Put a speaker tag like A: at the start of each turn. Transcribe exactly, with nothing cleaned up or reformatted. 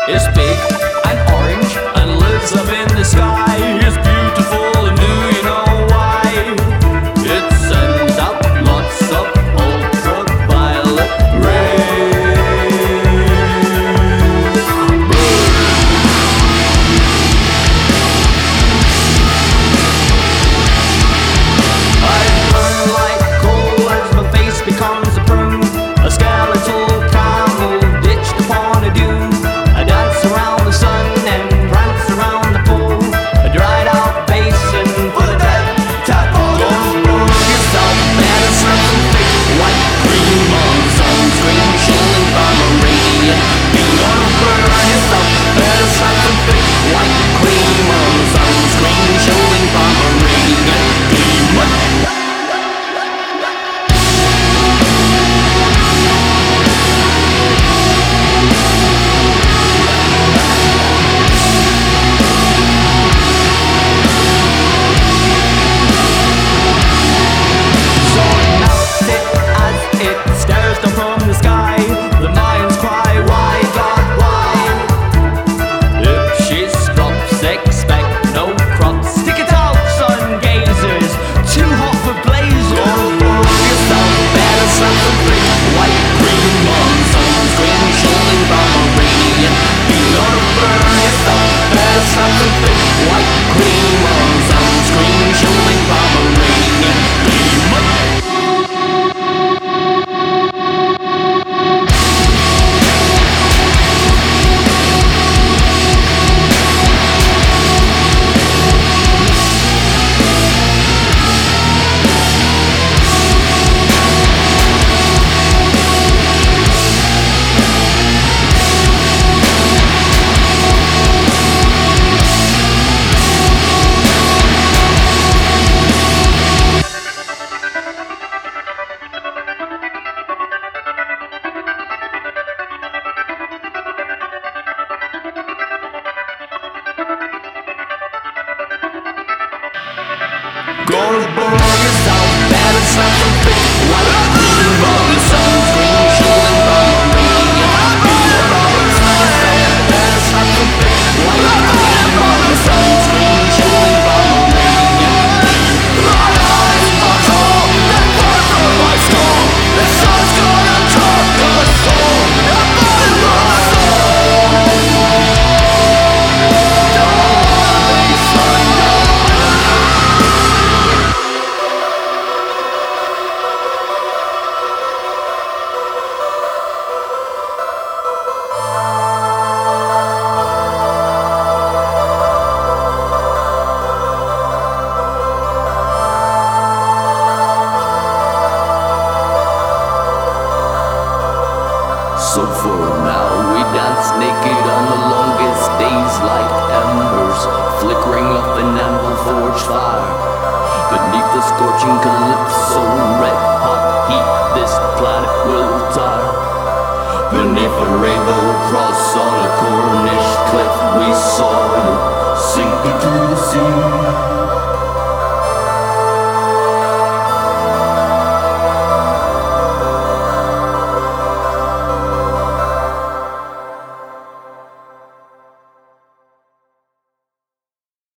A: is big and orange and lives up in the sky. It's beautiful and do you know why? It sends out lots of ultraviolet rays. I burn like coal as my face becomes a prune, a skeletal camel ditched upon a dune. I dance around the sun and prance around the pool, a dried out basin for the dead tadpole. Don't burn yourself, better slap some thick white cream on sunscreen, shielding from a radiant beam. Don't burn yourself, better slap some thick white cream on sunscreen, shielding from a radiant beam. Gonna burn yourself, better slap some thick white cream on sunscreen, shielding from a radiant beam. Better slap some thick white cream on sunscreen, shielding from a radiant beam. My eyes are cold, that part from my skull. The sun's gonna talk to my soul, and my soul. Die, son, die. So for now we dance naked on the longest days like embers, flickering off an anvil forged fire. Beneath the scorching calypso, red hot heat this planet will tire. Beneath a rainbow cross on a Cornish cliff, we saw you sink into the sea.